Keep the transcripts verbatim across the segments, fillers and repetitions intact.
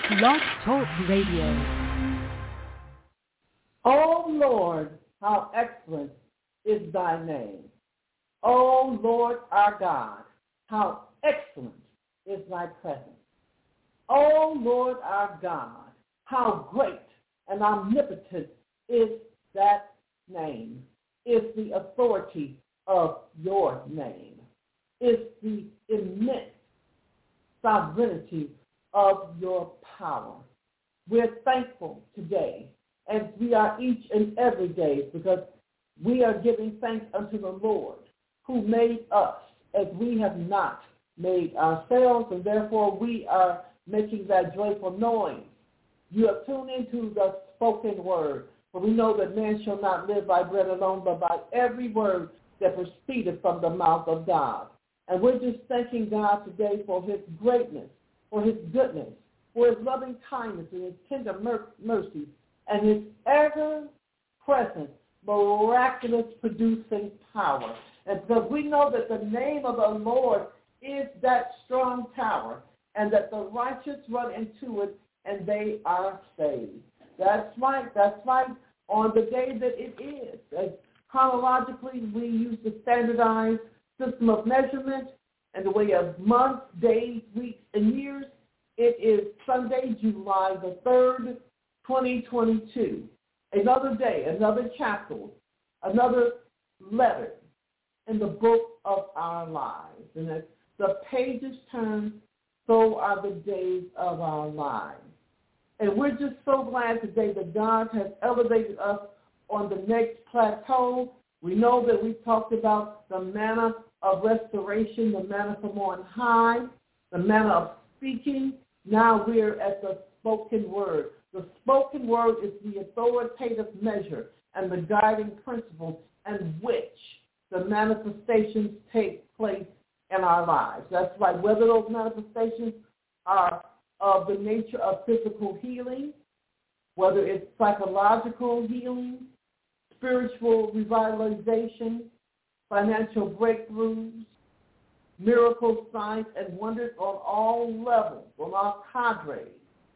Blog Talk Radio. O Lord, how excellent is thy name. O Lord our God, how excellent is thy presence. O Lord our God, how great and omnipotent is that name, is the authority of your name, is the immense sovereignty of your power. We're thankful today, as we are each and every day, because we are giving thanks unto the Lord, who made us as we have not made ourselves, and therefore we are making that joyful noise. You have tuned into the spoken word, for we know that man shall not live by bread alone, but by every word that proceedeth from the mouth of God. And we're just thanking God today for his greatness, for his goodness, for his loving kindness and his tender mer- mercy, and his ever-present, miraculous producing power. And because we know that the name of the Lord is that strong tower, and that the righteous run into it, and they are saved. That's right. That's right. On the day that it is. As chronologically, we use the standardized system of measurement and the way of months, days, weeks, and years. It is Sunday, July the third, twenty twenty-two. Another day, another chapter, another letter in the book of our lives. And as the pages turn, so are the days of our lives. And we're just so glad today that God has elevated us on the next plateau. We know that we talked about the manna of restoration, the manna from on high, the manna of speaking. Now we're at the spoken word. The spoken word is the authoritative measure and the guiding principle in which the manifestations take place in our lives. That's right. Whether those manifestations are of the nature of physical healing, whether it's psychological healing, spiritual revitalization, financial breakthroughs, miracles, signs, and wonders on all levels, on our cadre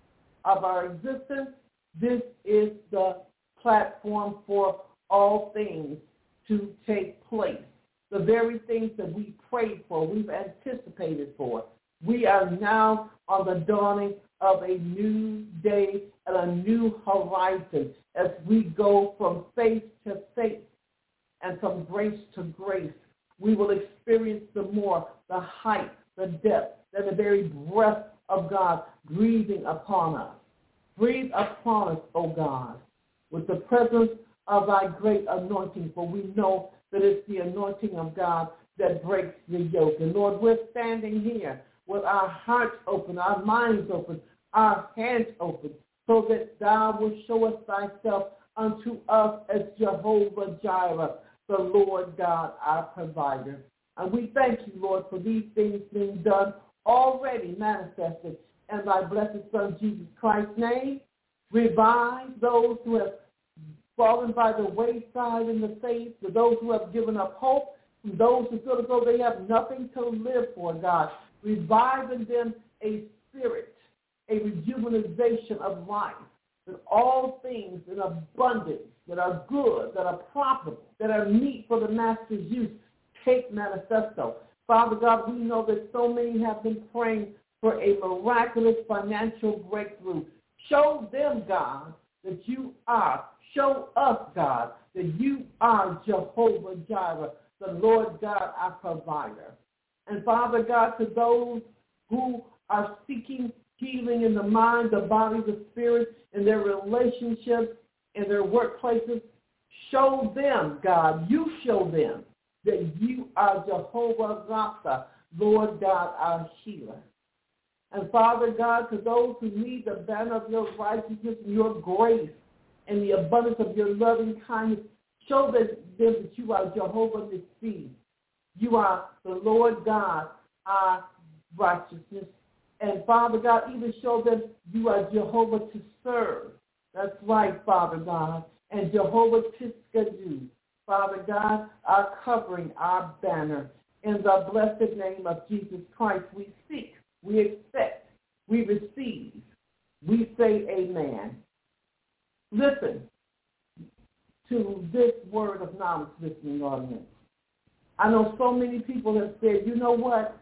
of our existence, this is the platform for all things to take place. The very things that we prayed for, we've anticipated for. We are now on the dawning of a new day and a new horizon as we go from faith to faith and from grace to grace. We will experience the more, the height, the depth, and the very breath of God breathing upon us. Breathe upon us, O God, with the presence of thy great anointing, for we know that it's the anointing of God that breaks the yoke. And Lord, we're standing here with our hearts open, our minds open, our hands open, so that thou will show us thyself unto us as Jehovah Jireh, the Lord God, our provider. And we thank you, Lord, for these things being done, already manifested in thy blessed Son, Jesus Christ's name. Revive those who have fallen by the wayside in the faith, to those who have given up hope, to those who feel as though they have nothing to live for, God. Revive in them a spirit, a rejuvenation of life, that all things in abundance, that are good, that are profitable, that are meet for the master's use, take manifesto. Father God, we know that so many have been praying for a miraculous financial breakthrough. Show them, God, that you are. Show us, God, that you are Jehovah Jireh, the Lord God, our provider. And Father God, to those who are seeking healing in the mind, the body, the spirit, in their relationships, in their workplaces, show them, God, you show them that you are Jehovah Rapha, Lord God, our healer. And Father God, to those who need the banner of your righteousness and your grace and the abundance of your loving kindness, show them that you are Jehovah Nissi. You are the Lord God, our righteousness. And Father God, even show them you are Jehovah to serve. That's right, Father God. And Jehovah Tiskadu, Father God, our covering, our banner. In the blessed name of Jesus Christ, we seek, we expect, we receive, we say amen. Listen to this word of knowledge, listening audience. I know so many people have said, you know what?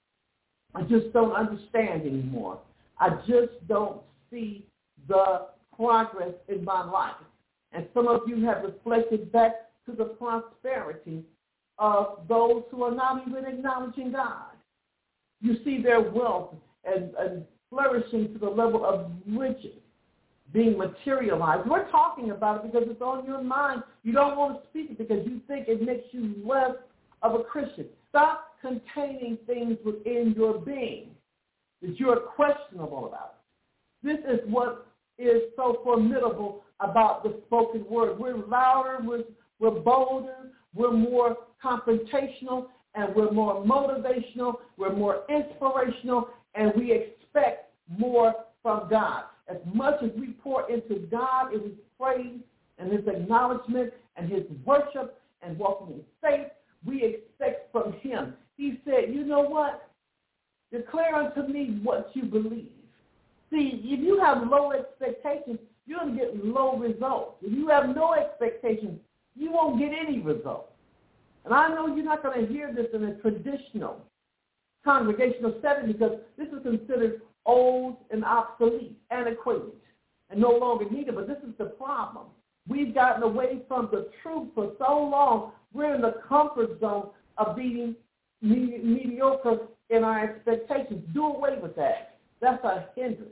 I just don't understand anymore. I just don't see the progress in my life. And some of you have reflected back to the prosperity of those who are not even acknowledging God. You see their wealth and, and flourishing to the level of riches being materialized. We're talking about it because it's on your mind. You don't want to speak it because you think it makes you less of a Christian. Stop containing things within your being that you're questionable about. This is what is so formidable about the spoken word. We're louder, we're, we're bolder, we're more confrontational, and we're more motivational, we're more inspirational, and we expect more from God. As much as we pour into God in his praise and his acknowledgement and his worship and walking in faith, we expect from him. He said, you know what? Declare unto me what you believe. See, if you have low expectations, you're going to get low results. If you have no expectations, you won't get any results. And I know you're not going to hear this in a traditional congregational setting because this is considered old and obsolete, antiquated, and no longer needed. But this is the problem. We've gotten away from the truth for so long. We're in the comfort zone of being me- mediocre in our expectations. Do away with that. That's a hindrance.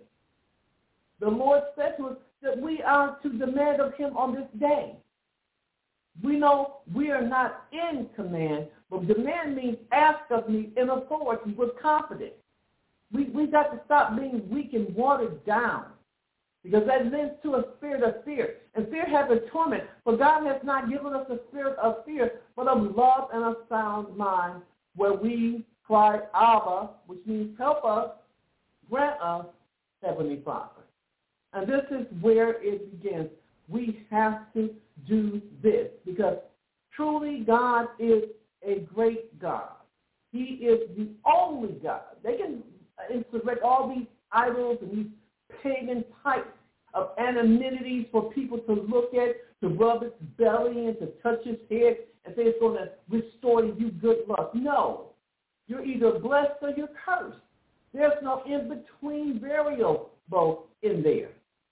The Lord said to us that we are to demand of him on this day. We know we are not in command, but demand means ask of me in authority with confidence. We we got to stop being weak and watered down because that lends to a spirit of fear. And fear has a torment, for God has not given us a spirit of fear, but of love and a sound mind, where we cry, Abba, which means help us, grant us, Heavenly Father. And this is where it begins. We have to do this because truly God is a great God. He is the only God. They can insurrect all these idols and these pagan types of anonymity for people to look at, to rub its belly and to touch its head and say it's going to restore you good luck. No. You're either blessed or you're cursed. There's no in-between variable in there.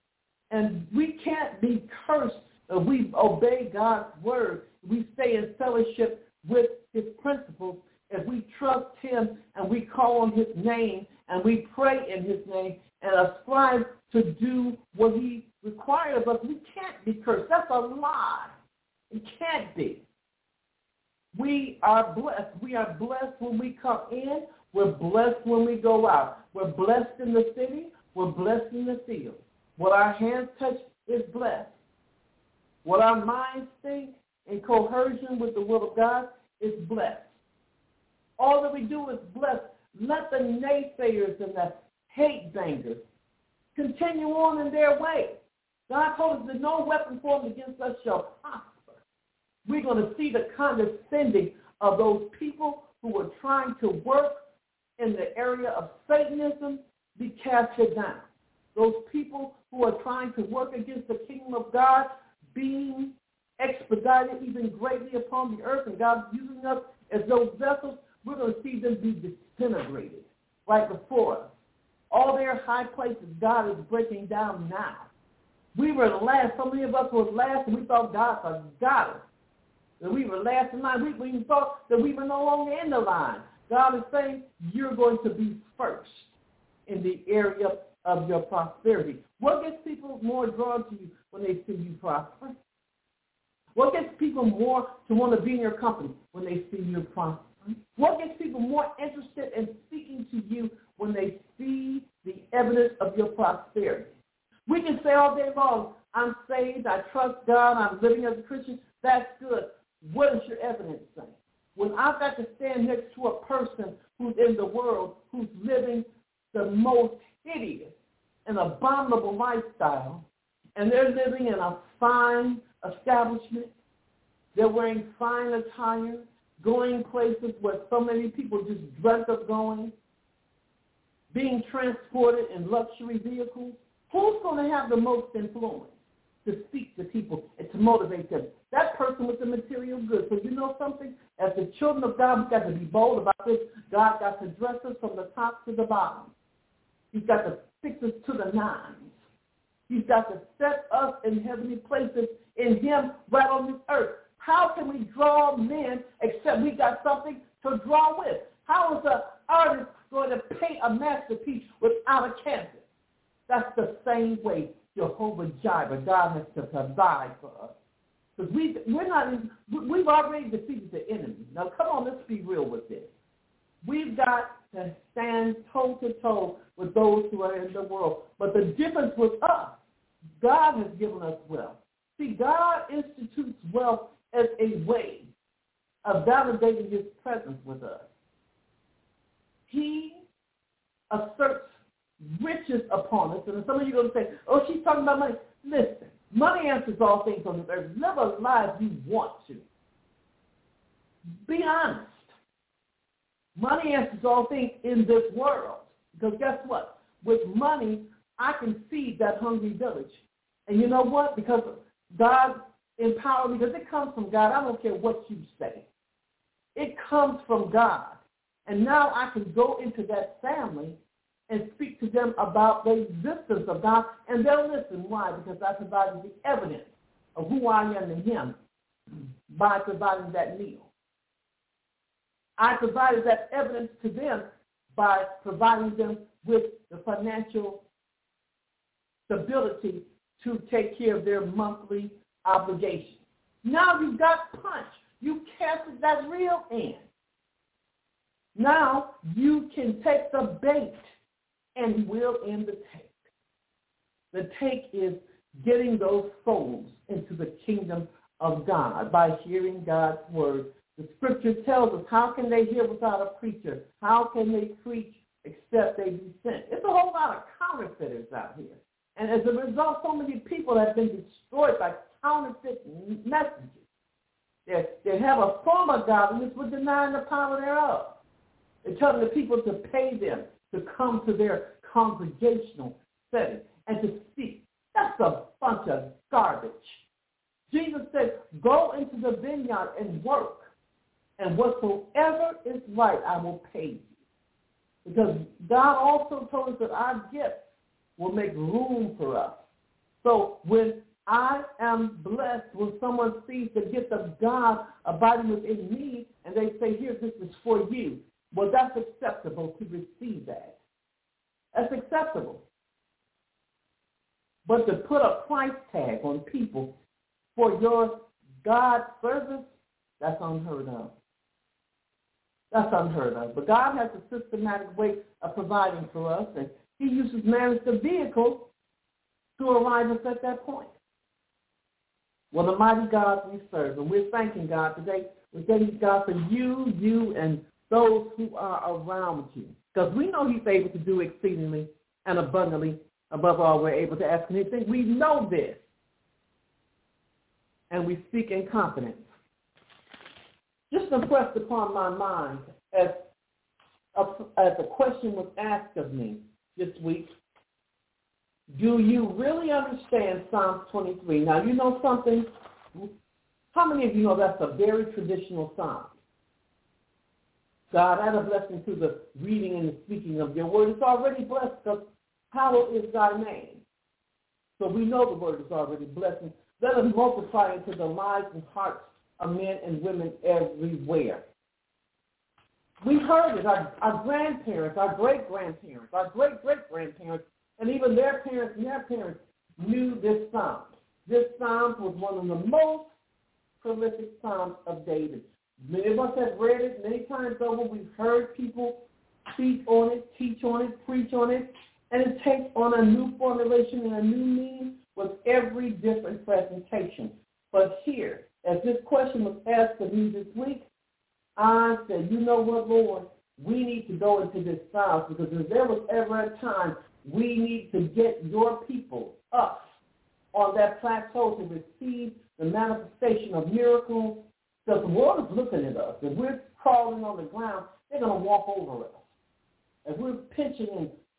And we can't be cursed if we obey God's word. We stay in fellowship with his principles. If we trust him and we call on his name and we pray in his name and aspire to do what he requires of us, we can't be cursed. That's a lie. It can't be. We are blessed. We are blessed when we come in. We're blessed when we go out. We're blessed in the city. We're blessed in the field. What our hands touch is blessed. What our minds think in cohesion with the will of God is blessed. All that we do is blessed. Let the naysayers and the hate bangers continue on in their way. God told us that no weapon formed against us shall prosper. We're going to see the condescending of those people who are trying to work in the area of Satanism be casted down. Those people who are trying to work against the kingdom of God being expedited even greatly upon the earth, and God's using us as those vessels, we're going to see them be disintegrated right before us. All their high places, God is breaking down now. We were last. So many of us were last, and we thought God forgot us. That we were last in line. We, we thought that we were no longer in the line. God is saying you're going to be first in the area of your prosperity. What gets people more drawn to you when they see you prosper? What gets people more to want to be in your company when they see you prosper? What gets people more interested in speaking to you when they see the evidence of your prosperity? We can say all day long, I'm saved, I trust God, I'm living as a Christian. That's good. What is your evidence saying? When I've got to stand next to a person who's in the world, who's living the most hideous and abominable lifestyle, and they're living in a fine establishment, they're wearing fine attire, going places where so many people just dreamt of going, being transported in luxury vehicles, Who's going to have the most influence to speak to people and to motivate them? That person with the material goods. So you know something? As the children of God, we've got to be bold about this. God got to dress us from the top to the bottom. He's got to fix us to the nines. He's got to set us in heavenly places in him right on this earth. How can we draw men except we got something to draw with? How is an artist going to paint a masterpiece without a canvas? That's the same way Jehovah Jireh, God has to provide for us. Because we, we're not in, we've already defeated the enemy. Now, come on, let's be real with this. We've got to stand toe-to-toe with those who are in the world. But the difference with us, God has given us wealth. See, God institutes wealth as a way of validating his presence with us. He asserts riches upon us. And some of you are going to say, oh, she's talking about money. Listen, money answers all things on this earth. Live a life you want to. Be honest. Money answers all things in this world. Because guess what? With money, I can feed that hungry village. And you know what? Because God empowered me, because it comes from God. I don't care what you say. It comes from God. And now I can go into that family and speak to them about the existence of God, and they'll listen. Why? Because I provided the evidence of who I am in him by providing that meal. I provided that evidence to them by providing them with the financial stability to take care of their monthly obligations. Now you've got punch. You casted that reel in. Now you can take the bait and reel in the take. The take is getting those souls into the kingdom of God by hearing God's word. The scripture tells us, how can they hear without a preacher? How can they preach except they be sent? It's a whole lot of counterfeiters out here. And as a result, so many people have been destroyed by counterfeit messages. They, they have a form of godliness but denying the power thereof. They're telling the people to pay them to come to their congregational setting and to speak. That's a bunch of garbage. Jesus said, go into the vineyard and work, and whatsoever is right, I will pay you. Because God also told us that our gifts will make room for us. So when I am blessed, when someone sees the gift of God abiding within me, and they say, here, this is for you, well, that's acceptable to receive that. That's acceptable. But to put a price tag on people for your God service, that's unheard of. That's unheard of. But God has a systematic way of providing for us, and he uses man as the vehicle to arrive us at that point. Well, the mighty God we serve, and we're thanking God today. We're thanking God for you, you, and those who are around you. Because we know he's able to do exceedingly and abundantly above all we're able to ask anything. We know this. And we speak in confidence. Just impressed upon my mind as a, as a question was asked of me this week, do you really understand Psalms twenty-three? Now, you know something? How many of you know that's a very traditional psalm? God, add a blessing to the reading and the speaking of your word. It's already blessed because hallowed is thy name. So we know the word is already blessed. Let us multiply into the lives and hearts of men and women everywhere. We heard it. Our, our grandparents, our great-grandparents, our great-great-grandparents, and even their parents and their parents knew this psalm. This psalm was one of the most prolific psalms of David. Many of us have read it many times over. We've heard people speak on it, teach on it, preach on it, and it takes on a new formulation and a new meaning with every different presentation. But here, as this question was asked of me this week, I said, you know what, Lord? We need to go into this psalm because if there was ever a time we need to get your people, us, on that plateau to receive the manifestation of miracles, because the world is looking at us. If we're crawling on the ground, they're going to walk over us. If we're pinching and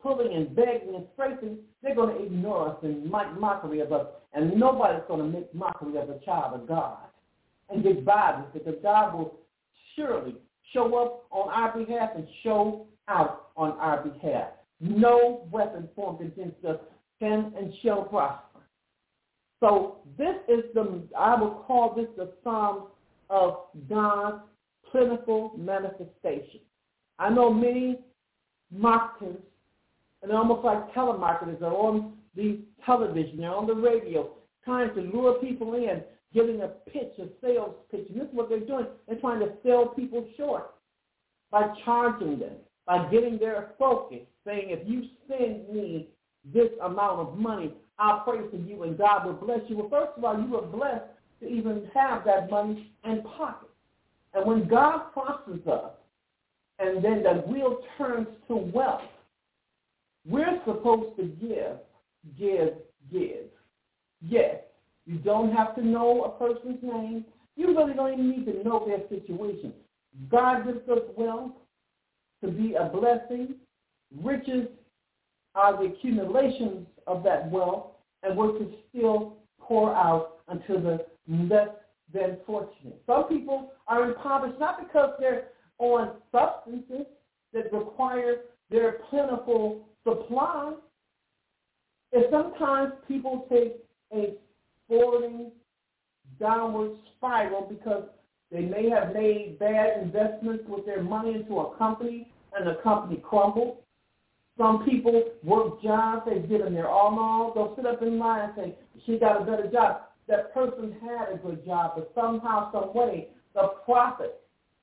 pulling and begging and scraping, they're going to ignore us and make mockery of us. And nobody's going to make mockery of a child of God and get by with it, because God will surely show up on our behalf and show out on our behalf. No weapon formed against us can and shall prosper. So this is the, I would call this the Psalm of God's plentiful manifestation. I know many marketers, and they're almost like telemarketers, are on the television, they're on the radio, trying to lure people in, giving a pitch, a sales pitch. And this is what they're doing. They're trying to sell people short by charging them, by getting their focus, saying, if you send me this amount of money, I'll pray for you and God will bless you. Well, first of all, you were blessed to even have that money in pocket. And when God prospers us, and then the wheel turns to wealth, we're supposed to give, give, give. Yes, you don't have to know a person's name. You really don't even need to know their situation. God gives us wealth to be a blessing. Riches are the accumulations of that wealth, and we're to still pour out unto the less than fortunate. Some people are impoverished not because they're on substances that require their plentiful supply. And sometimes people take a forwarding downward spiral because they may have made bad investments with their money into a company and the company crumbled. Some people work jobs, they've given their all and all. They'll sit up in line and say, she got a better job. That person had a good job, but somehow, some way, the profit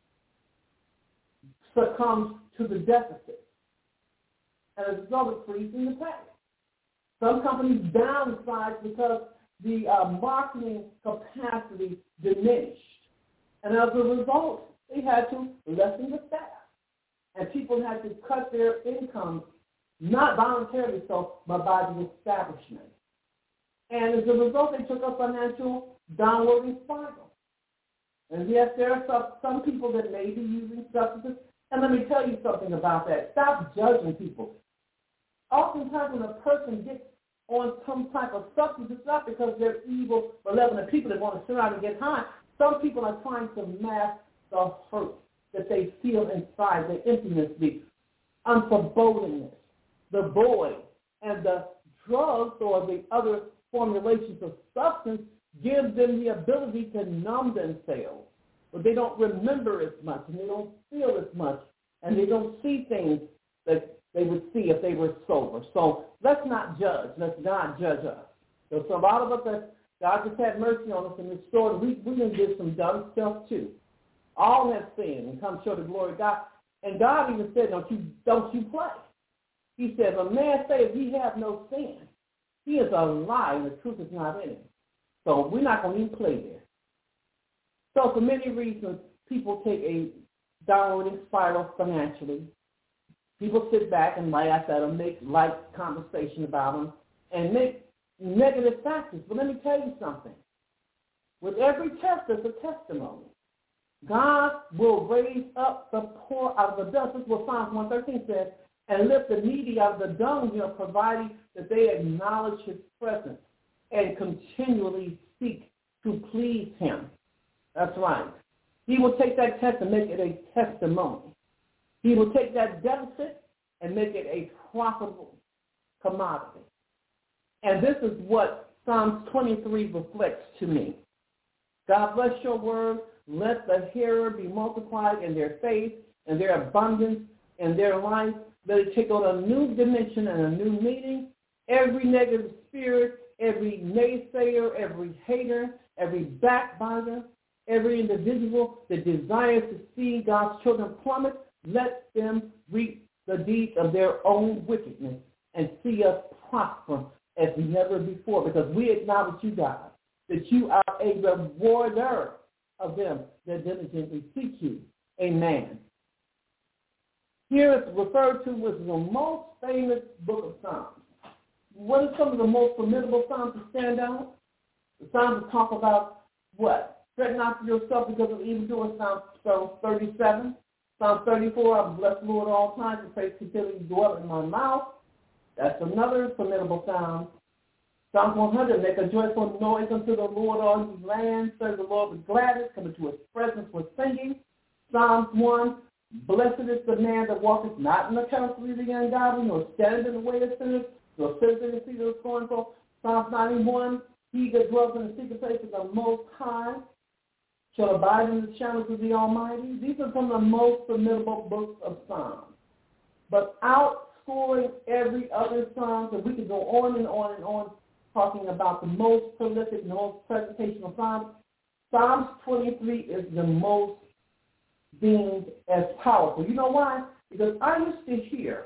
succumbs to the deficit. And as a result, it freezes the pay. Some companies downsize because the uh, marketing capacity diminished. And as a result, they had to lessen the staff. And people had to cut their income, not voluntarily so, but by the establishment. And as a result, they took a financial downward spiral. And yes, there are some, some people that may be using substances. And let me tell you something about that. Stop judging people. Oftentimes when a person gets on some type of substance, it's not because they're evil, malevolent people that want to sit around and get high. Some people are trying to mask the hurt that they feel inside, the emptiness, the unforebodingness, the void, and the drugs or the other formulations of substance give them the ability to numb themselves. But they don't remember as much, and they don't feel as much, and they don't see things that they would see if they were sober. So let's not judge. Let's God judge us. So, so a lot of us, that God just had mercy on us and restored. We we done did some dumb stuff too. All have sinned and come short of the glory of God. And God even said, don't you, don't you play. He said, if a man says he has no sin, he is a lie and the truth is not in him. So we're not going to even play there. So for many reasons, people take a downward spiral financially. People sit back and, like I said, make light conversation about them and make negative factors. But let me tell you something. With every test, there's a testimony. God will raise up the poor out of the dust. This is what Psalms one thirteen says, and lift the needy out of the dunghill, providing that they acknowledge his presence and continually seek to please him. That's right. He will take that test and make it a testimony. He will take that deficit and make it a profitable commodity. And this is what Psalms twenty-three reflects to me. God bless your word. Let the hearer be multiplied in their faith and their abundance in their life. Let it take on a new dimension and a new meaning. Every negative spirit, every naysayer, every hater, every backbiter, every individual that desires to see God's children plummet, let them reap the deeds of their own wickedness and see us prosper as never before, because we acknowledge you, God, that you are a rewarder of them that diligently seek you. Amen. Here it's referred to as the most famous book of Psalms. What are some of the most formidable Psalms that stand out? The Psalms that talk about what? Fret not for yourself because of evildoers, Psalm thirty-seven. Psalm thirty-four, I will bless the Lord all times, and praise continually dwell in my mouth. That's another formidable sound. Psalm one hundred, make a joyful noise unto the Lord, all ye lands. Serve the Lord with gladness. Come into his presence with singing. Psalms one, blessed is the man that walketh not in the counsel of the ungodly, nor standeth in the way of sinners, nor sitteth in the seat of the scornful. Psalms ninety-one, he that dwells in the secret place of the Most High shall abide in the shadows of the Almighty. These are some of the most formidable books of Psalms. But outscoring every other Psalm, and we could go on and on and on talking about the most prolific, the most presentational Psalms, Psalms twenty-three is the most deemed as powerful. You know why? Because I used to hear,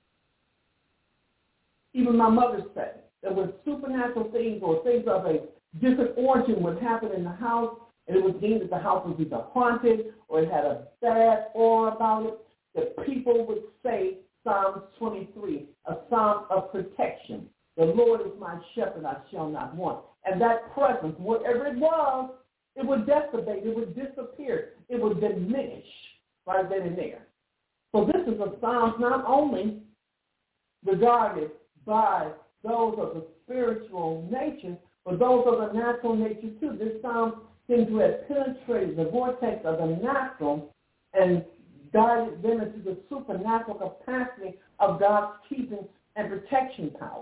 even my mother say, that when supernatural things or things of a different origin would happen in the house, and it was deemed that the house was either haunted or it had a bad aura about it, that people would say Psalms twenty-three, a psalm of protection. The Lord is my shepherd, I shall not want. And that presence, whatever it was, it would dissipate, it would disappear, it would diminish right then and there. So this is a psalm not only regarded by those of the spiritual nature, but those of the natural nature too. This psalm seems to have penetrated the vortex of the natural and guided them into the supernatural capacity of God's keeping and protection power.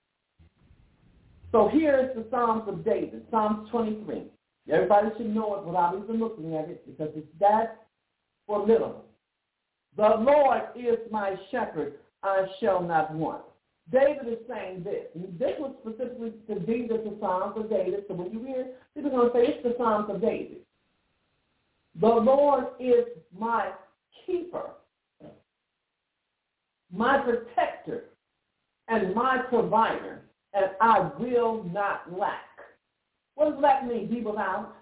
So here is the Psalms of David, Psalms twenty-three. Everybody should know it without even looking at it because it's that formidable. The Lord is my shepherd, I shall not want. David is saying this. And this was specifically to be the Psalms of David. So when you hear, people are going to say it's the Psalms of David. The Lord is my keeper, my protector, and my provider, and I will not lack. What does lack mean? Be without,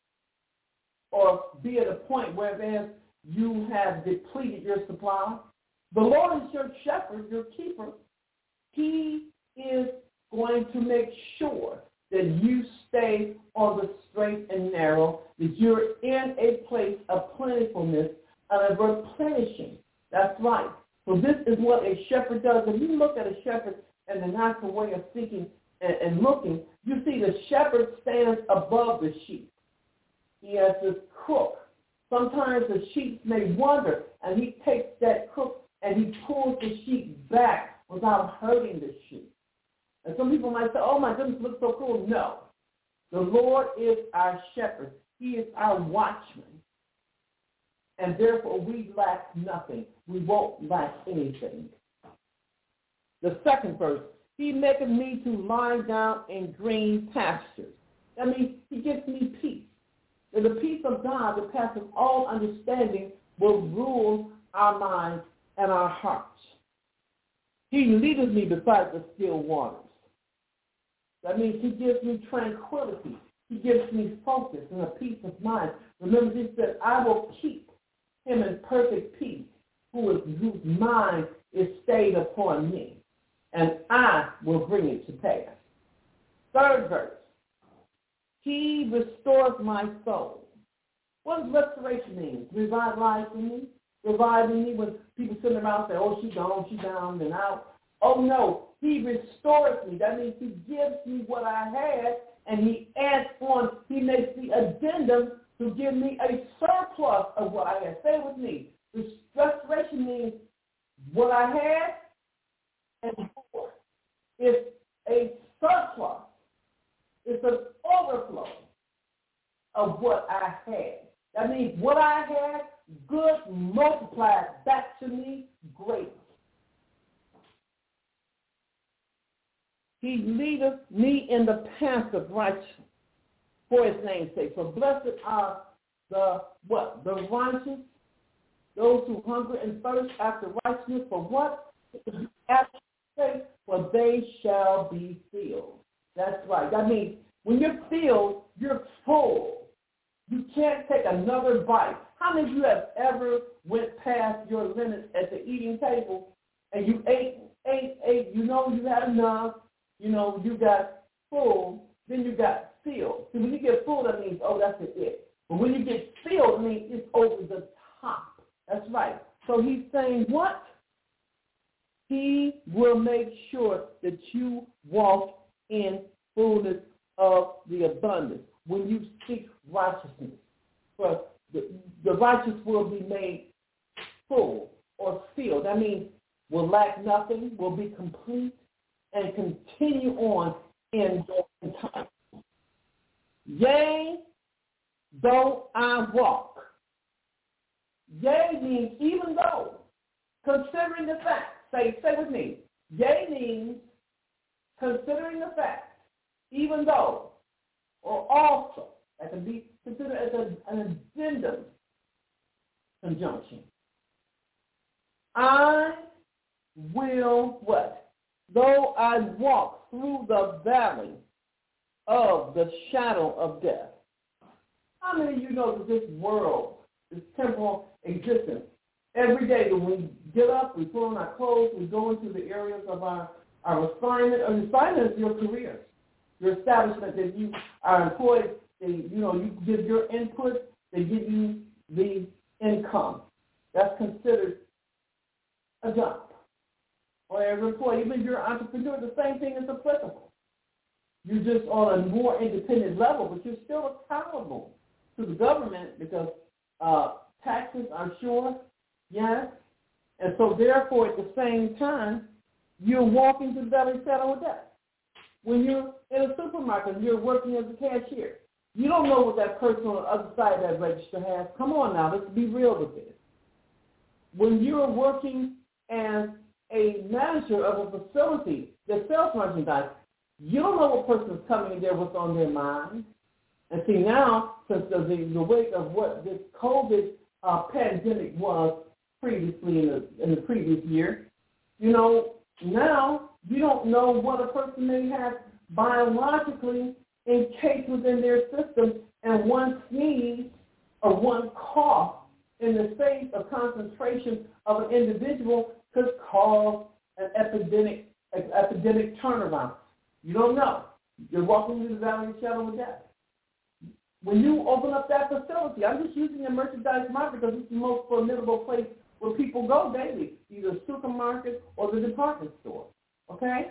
or be at a point where then you have depleted your supply. The Lord is your shepherd, your keeper. He is going to make sure that you stay on the straight and narrow, that you're in a place of plentifulness and of replenishing. That's right. So this is what a shepherd does. If you look at a shepherd and the natural way of thinking and, and looking, you see the shepherd stands above the sheep. He has this crook. Sometimes the sheep may wander, and he takes that crook and he pulls the sheep back without hurting the sheep. And some people might say, oh, my goodness, looks so cool. No. The Lord is our shepherd. He is our watchman. And therefore, we lack nothing. We won't lack anything. The second verse, he maketh me to lie down in green pastures. That means he gives me peace. And the peace of God that passes all understanding will rule our minds and our hearts. He leadeth me beside the still waters. That means he gives me tranquility. He gives me focus and a peace of mind. Remember, he said, I will keep him in perfect peace, who is, whose mind is stayed upon me, and I will bring it to pass. Third verse, he restores my soul. What does restoration mean? Revitalizing me? Reviving me when people sitting around say, oh, she's gone, she's down and out. Oh, no, he restores me. That means he gives me what I had, and he adds on, he makes the addendum to give me a surplus of what I had. Say with me. The restoration means what I had and more. It's a surplus. It's an overflow of what I had. That means what I had, good, multiplied back to me, great. He leadeth me in the path of righteousness for his name's sake. So blessed are the what? The righteous, those who hunger and thirst after righteousness. For what? After faith, for they shall be filled. That's right. That means when you're filled, you're full. You can't take another bite. How many of you have ever went past your limits at the eating table and you ate, ate, ate, you know you had enough, you know, you got full, then you got filled. See, when you get full, that means, oh, that's it. But when you get filled, it means it's over the top. That's right. So he's saying what? He will make sure that you walk in fullness of the abundance. When you seek righteousness, for the, the righteous will be made full or filled. That means will lack nothing, will be complete, and continue on in time. Yea, though I walk. Yea means even though, considering the fact. Say, say with me. Yea means considering the fact, even though, or also. That can be considered as a, an addendum conjunction. I will what? Though I walk through the valley of the shadow of death. How many of you know that this world, this temporal existence, every day when we get up, we put on our clothes, we go into the areas of our, our assignment, or the assignment is your career, your establishment that you are employed, they, you know, you give your input, they give you the income. That's considered a job. Or as an employee, even if you're an entrepreneur, the same thing is applicable. You're just on a more independent level, but you're still accountable to the government because uh, taxes are sure, yes. And so therefore, at the same time, you're walking through the valley shadow of death. When you're in a supermarket and you're working as a cashier, you don't know what that person on the other side of that register has. Come on now, let's be real with this. When you're working as a manager of a facility that sells merchandise, you don't know what person is coming in there, what's on their mind. And see, now, since the, the, the weight of what this COVID uh, pandemic was previously in the, in the previous year, you know, now you don't know what a person may have biologically encased within their system, and one sneeze or one cough in the face of concentration of an individual could cause an epidemic, an epidemic turnaround. You don't know. You're walking through the valley of the shadow of death. When you open up that facility, I'm just using the merchandise market because it's the most formidable place where people go daily, either the supermarket or the department store, okay?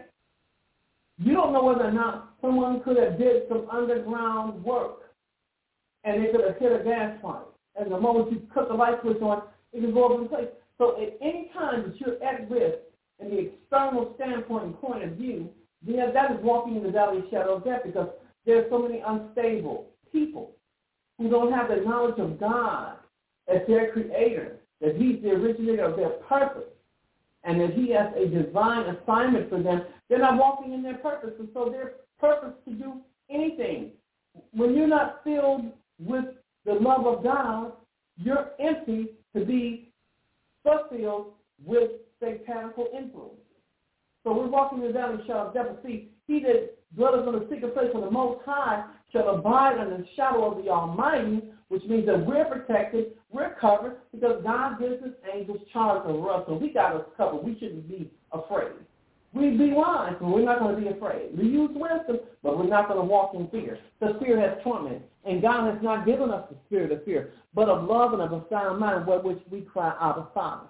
You don't know whether or not someone could have did some underground work and they could have hit a gas pipe. And the moment you cut the light switch on, it can go up in place. So at any time that you're at risk in the external standpoint and point of view, then that is walking in the valley of shadow of death because there are so many unstable people who don't have the knowledge of God as their creator, that he's the originator of their purpose, and that he has a divine assignment for them. They're not walking in their purpose, and so their purpose to do anything. When you're not filled with the love of God, you're empty to be fulfilled with satanical influence. So we're walking in the valley of the shadow of death. See, he that dwelleth on the secret place of the Most High shall abide under the shadow of the Almighty, which means that we're protected, we're covered, because God gives his angels charge over us. So we got us covered. We shouldn't be afraid. We'd be wise, but we're not going to be afraid. We use wisdom, but we're not going to walk in fear. The fear has torment, and God has not given us the spirit of fear, but of love and of a sound mind, with which we cry out of Father.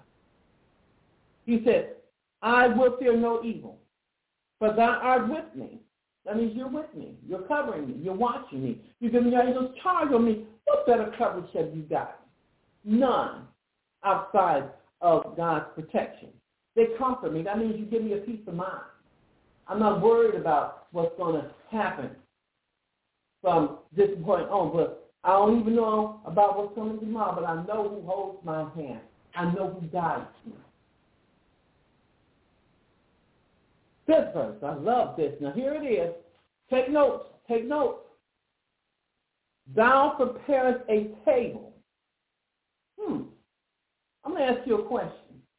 He said, I will fear no evil, for thou art with me. That means you're with me. You're covering me. You're watching me. You're giving your angels charge on me. What better coverage have you got? None outside of God's protection. They comfort me. That means you give me a peace of mind. I'm not worried about what's going to happen from this point on, but I don't even know about what's coming tomorrow, but I know who holds my hand. I know who guides me. This verse, I love this. Now here it is. Take notes. Take notes. Thou preparest a table. Hmm. I'm going to ask you a question.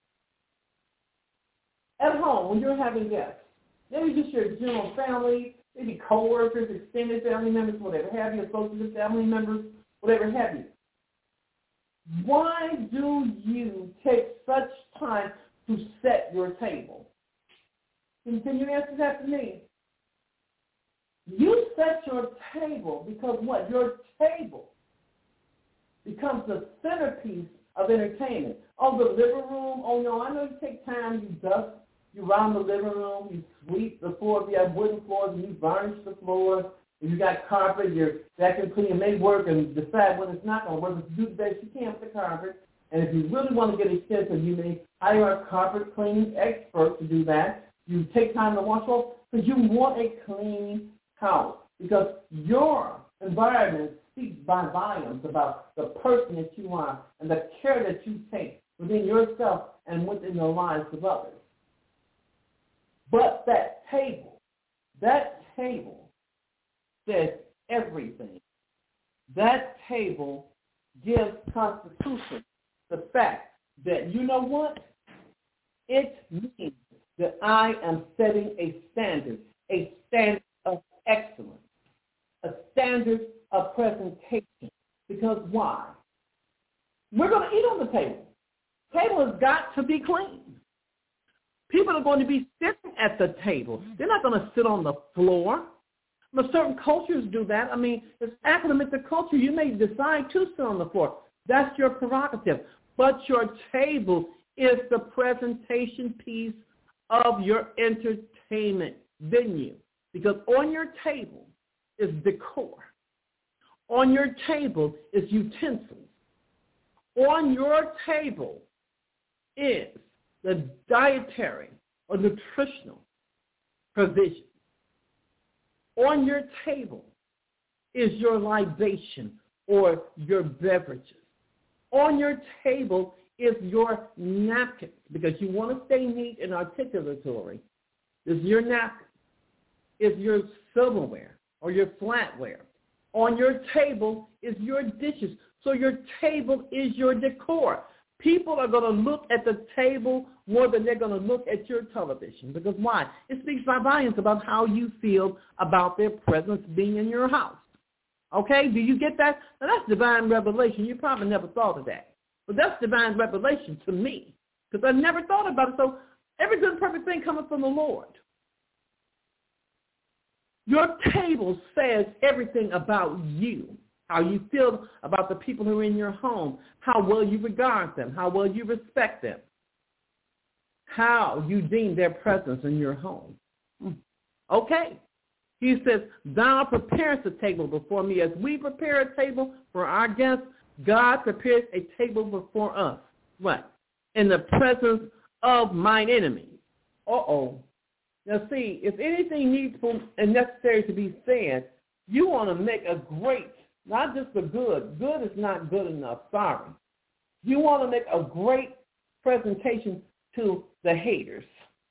At home, when you're having guests, maybe just your general family, maybe coworkers, extended family members, whatever have you, associated family members, whatever have you. Why do you take such time to set your table? Can you answer that to me? You set your table because what? Your table becomes the centerpiece of entertainment. Oh, the living room. Oh, no, I know you take time, you dust you round the living room, you sweep the floor. If you have wooden floors and you varnish the floors, if you got carpet, you're vacuum cleaning. You may work and decide when it's not going to work. If you do the best you can with the carpet. And if you really want to get extensive, you may hire a carpet cleaning expert to do that. You take time to wash off because you want a clean house because your environment speaks by volumes about the person that you are and the care that you take within yourself and within the lives of others. But that table, that table says everything. That table gives constitution the fact that, you know what? It means that I am setting a standard, a standard of excellence, a standard of presentation. Because why? We're going to eat on the table. The table has got to be clean. People are going to be sitting at the table. They're not going to sit on the floor. But certain cultures do that. I mean, it's academic to culture. You may decide to sit on the floor. That's your prerogative. But your table is the presentation piece of your entertainment venue. Because on your table is decor. On your table is utensils. On your table is the dietary or nutritional provision. On your table is your libation or your beverages. On your table is your napkins, because you want to stay neat and articulatory. Is your napkin, is your silverware or your flatware. On your table is your dishes. So your table is your decor. People are going to look at the table more than they're going to look at your television. Because why? It speaks by volumes about how you feel about their presence being in your house. Okay? Do you get that? Now, that's divine revelation. You probably never thought of that. But that's divine revelation to me, because I never thought about it. So every good, perfect thing coming from the Lord. Your table says everything about you, how you feel about the people who are in your home, how well you regard them, how well you respect them, how you deem their presence in your home. Okay. He says, thou preparest a table before me. As we prepare a table for our guests, God prepares a table before us. What? In the presence of mine enemies. Uh-oh. Now see, if anything needful and necessary to be said, you want to make a great, not just a good. Good is not good enough. Sorry. You want to make a great presentation to the haters,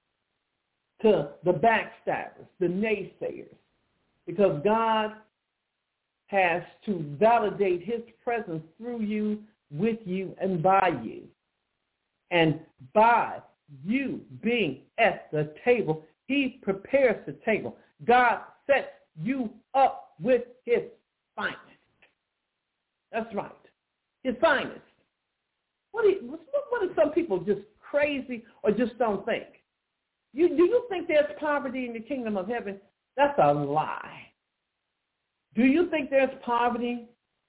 to the backstabbers, the naysayers, because God has to validate his presence through you, with you, and by you. And by you being at the table, he prepares the table. God sets you up with his finest. That's right. His finest. What do, you, what do some people just crazy or just don't think? You, do you think there's poverty in the kingdom of heaven? That's a lie. Do you think there's poverty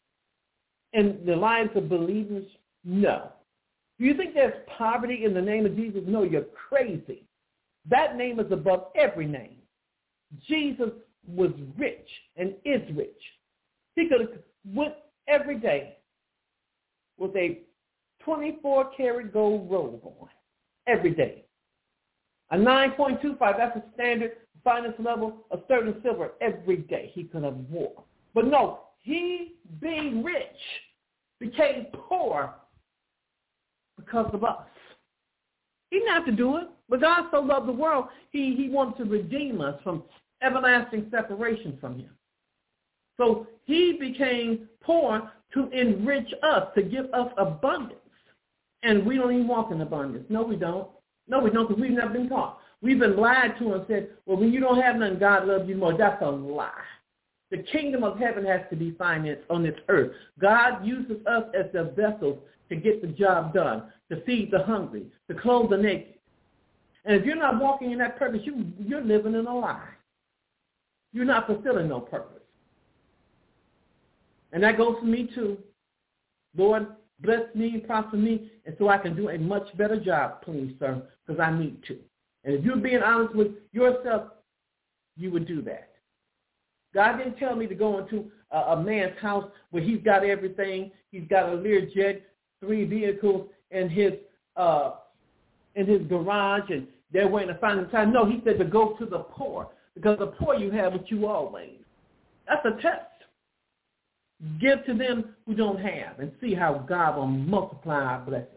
in the lives of believers? No. Do you think there's poverty in the name of Jesus? No, you're crazy. That name is above every name. Jesus was rich and is rich. He could have went every day with a twenty-four karat gold robe on every day. A nine point two five, that's a standard finest level of sterling silver every day he could have wore. But no, he, being rich, became poor because of us. He didn't have to do it, but God so loved the world, he, he wanted to redeem us from everlasting separation from him. So he became poor to enrich us, to give us abundance. And we don't even walk in abundance. No, we don't. No, we don't, because we've never been taught. We've been lied to and said, well, when you don't have nothing, God loves you more. That's a lie. The kingdom of heaven has to be financed on this earth. God uses us as the vessels to get the job done, to feed the hungry, to clothe the naked. And if you're not walking in that purpose, you, you're living in a lie. You're not fulfilling no purpose. And that goes for me too. Lord, bless me, prosper me, and so I can do a much better job, please, sir, because I need to. And if you're being honest with yourself, you would do that. God didn't tell me to go into a, a man's house where he's got everything. He's got a Learjet, three vehicles in his uh, in his garage, and they're waiting to find him time. No, he said to go to the poor, because the poor you have what you always. That's a test. Give to them who don't have, and see how God will multiply our blessings.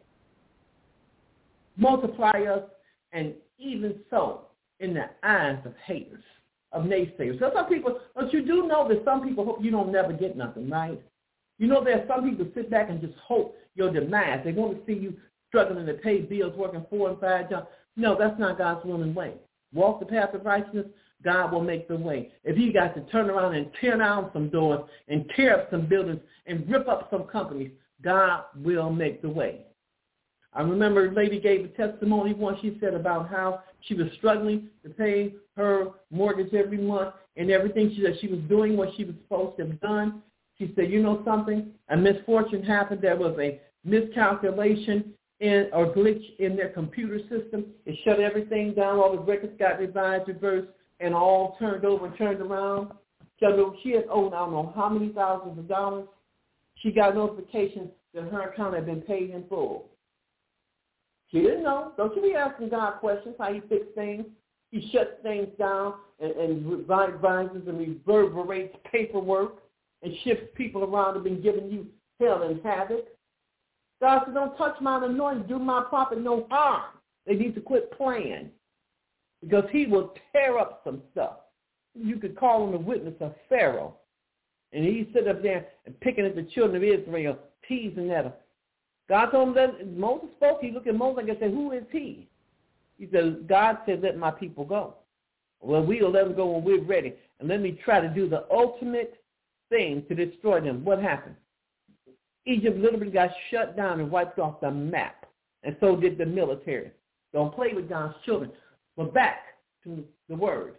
Multiply us, and even so, in the eyes of haters, of naysayers. So some people, but you do know that some people hope you don't never get nothing, right? You know there are some people who sit back and just hope your demise. They want to see you struggling to pay bills, working four and five jobs. No, that's not God's will and way. Walk the path of righteousness, God will make the way. If he got to turn around and tear down some doors and tear up some buildings and rip up some companies, God will make the way. I remember a lady gave a testimony once. She said about how she was struggling to pay her mortgage every month and everything she said she was doing what she was supposed to have done. She said, you know something? A misfortune happened. There was a miscalculation in, or glitch in their computer system. It shut everything down. All the records got revised, reversed, and all turned over and turned around. So she had owed, I don't know how many thousands of dollars. She got notification that her account had been paid in full. She didn't know. Don't you be asking God questions, how he fixes things. He shuts things down and, and revises and reverberates paperwork and shifts people around who've been giving you hell and havoc. God said, don't touch my anointing, do my prophet no harm. They need to quit playing, because he will tear up some stuff. You could call him a witness of Pharaoh. And he sit up there and picking at the children of Israel, teasing at them. God told him that Moses spoke. He looked at Moses and said, who is he? He said, God said, let my people go. Well, we'll let them go when we're ready. And let me try to do the ultimate thing to destroy them. What happened? Egypt literally got shut down and wiped off the map. And so did the military. Don't play with God's children. But back to the word.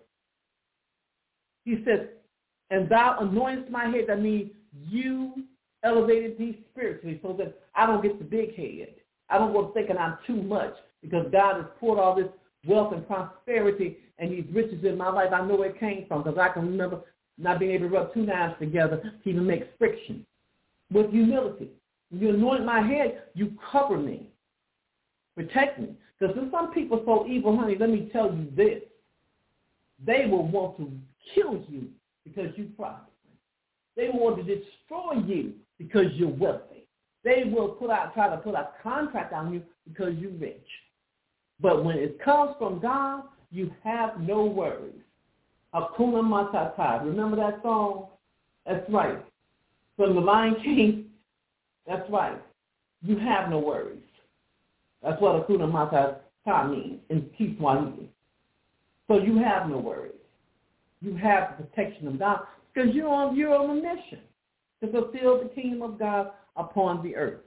He says, and thou anointest my head. That means you elevated me spiritually so that I don't get the big head. I don't go thinking I'm too much, because God has poured all this wealth and prosperity and these riches in my life. I know where it came from, because I can remember not being able to rub two knives together to even make friction. With humility. When you anoint my head, you cover me. Protect me. Because there's some people so evil, honey, let me tell you this. They will want to kill you because you prosper. They will want to destroy you because you're wealthy. They will put out, try to put a contract on you because you're rich. But when it comes from God, you have no worries. Hakuna Matata. Remember that song? That's right. From the Lion King, that's right. You have no worries. That's what Hakuna Matata means in Kiswahili. So you have no worries. You have the protection of God, because you're on, you're on a mission to fulfill the kingdom of God upon the earth.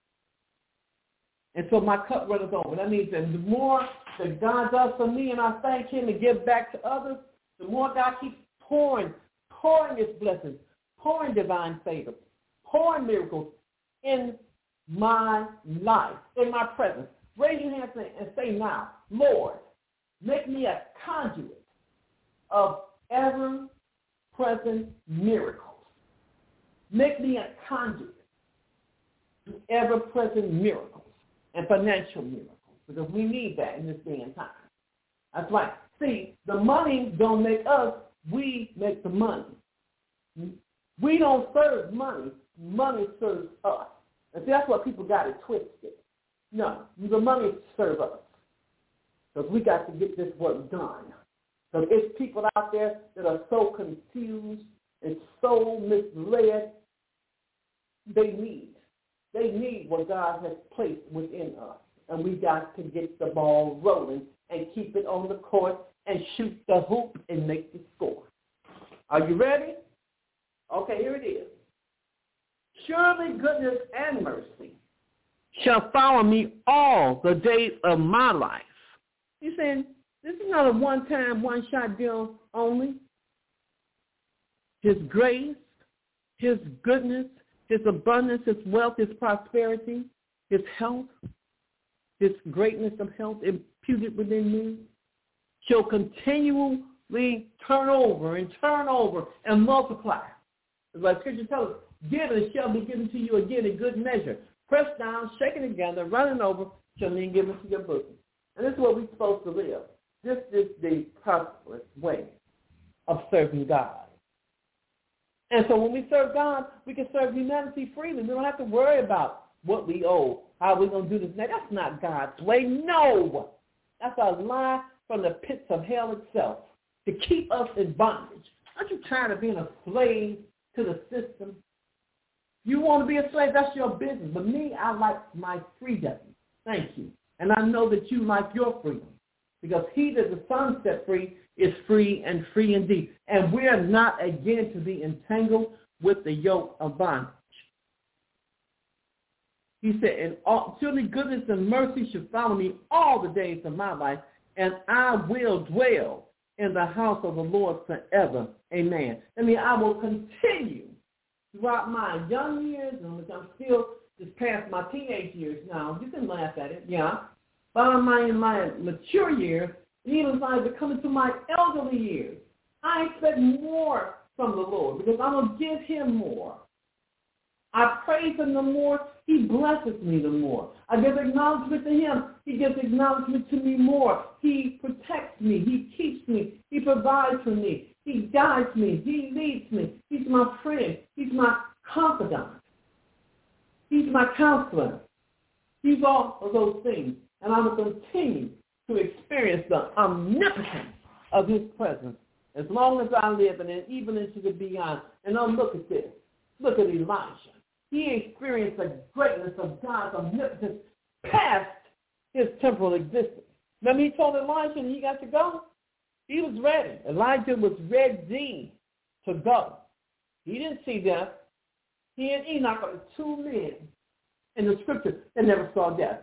And so my cup runneth over. That means that the more that God does for me and I thank him and give back to others, the more God keeps pouring, pouring his blessings, pouring divine favor, pouring miracles in my life, in my presence. Raise your hands and say now, Lord, make me a conduit of ever-present miracles. Make me a conduit to ever-present miracles and financial miracles, because we need that in this day and time. That's right. See, the money don't make us, we make the money. We don't serve money. Money serves us. And see, that's what people got it twisted. No, the money serves us. Because we got to get this work done. Because it's people out there that are so confused and so misled. They need. They need what God has placed within us. And we got to get the ball rolling and keep it on the court and shoot the hoop and make the score. Are you ready? Okay, here it is. Surely goodness and mercy shall follow me all the days of my life. You're saying, this is not a one-time, one-shot deal only. His grace, his goodness, his abundance, his wealth, his prosperity, his health, his greatness of health imputed within me shall continually turn over and turn over and multiply. Like Scripture tells us, give and it shall be given to you again in good measure. Pressed down, shaken together, running over, shall be given to your bosom. And this is what we're supposed to live. This is the prosperous way of serving God. And so when we serve God, we can serve humanity freely. We don't have to worry about what we owe, how we're going to do this. Now, that's not God's way. No. That's a lie from the pits of hell itself to keep us in bondage. Aren't you tired of being a slave to the system? You want to be a slave, that's your business. But me, I like my freedom. Thank you. And I know that you like your freedom. Because he that the Son set free is free and free indeed. And we are not again to be entangled with the yoke of bondage. He said, and all, surely goodness and mercy should follow me all the days of my life, and I will dwell in the house of the Lord forever. Amen. I mean, I will continue throughout my young years, and I'm still just past my teenage years now. You can laugh at it, yeah. But in my, in my mature years, and even as I become into my elderly years, I expect more from the Lord because I'm going to give him more. I praise him the more, he blesses me the more. I give acknowledgement to him, he gives acknowledgement to me more. He protects me, he keeps me, he provides for me, he guides me, he leads me. He's my friend, he's my confidant, he's my counselor. He's all of those things. And I will continue to experience the omnipotence of his presence as long as I live and even into the beyond. And now look at this. Look at Elijah. He experienced the greatness of God's omnipotence past his temporal existence. Remember he told Elijah and he got to go? He was ready. Elijah was ready to go. He didn't see death. He and Enoch are the two men in the scripture that never saw death.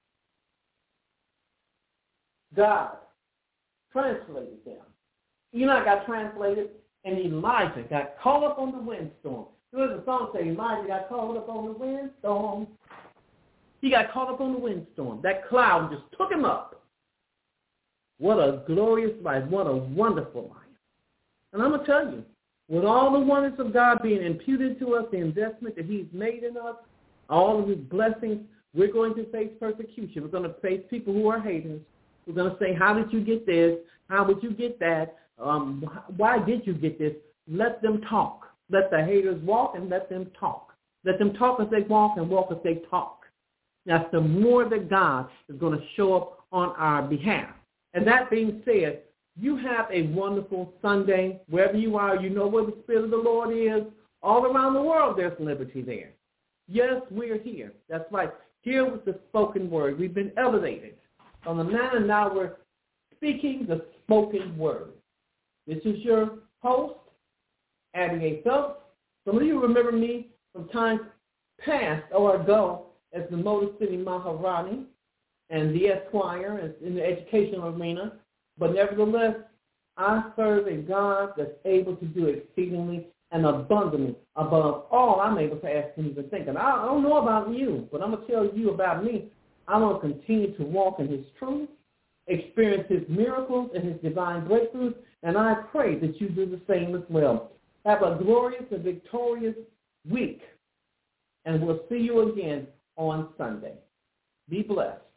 God translated them. Enoch got translated, and Elijah got caught up on the windstorm. There's a song saying Elijah got caught up on the windstorm. He got caught up on the windstorm. That cloud just took him up. What a glorious life. What a wonderful life. And I'm going to tell you, with all the wonders of God being imputed to us, the investment that he's made in us, all of his blessings, we're going to face persecution. We're going to face people who are haters. We're going to say, how did you get this? How would you get that? Um, why did you get this? Let them talk. Let the haters walk and let them talk. Let them talk as they walk and walk as they talk. That's the more that God is going to show up on our behalf. And that being said, you have a wonderful Sunday. Wherever you are, you know where the Spirit of the Lord is. All around the world, there's liberty there. Yes, we're here. That's right. Here was the spoken word. We've been elevated from the manna, now we're speaking the spoken word. This is your host, Abby A. Phelps. Some of you remember me from times past or ago as the Motor City Maharani and the Esquire in the educational arena. But nevertheless, I serve a God that's able to do exceedingly and abundantly above all I'm able to ask and even think. And I don't know about you, but I'm going to tell you about me. I want to continue to walk in his truth, experience his miracles and his divine breakthroughs, and I pray that you do the same as well. Have a glorious and victorious week, and we'll see you again on Sunday. Be blessed.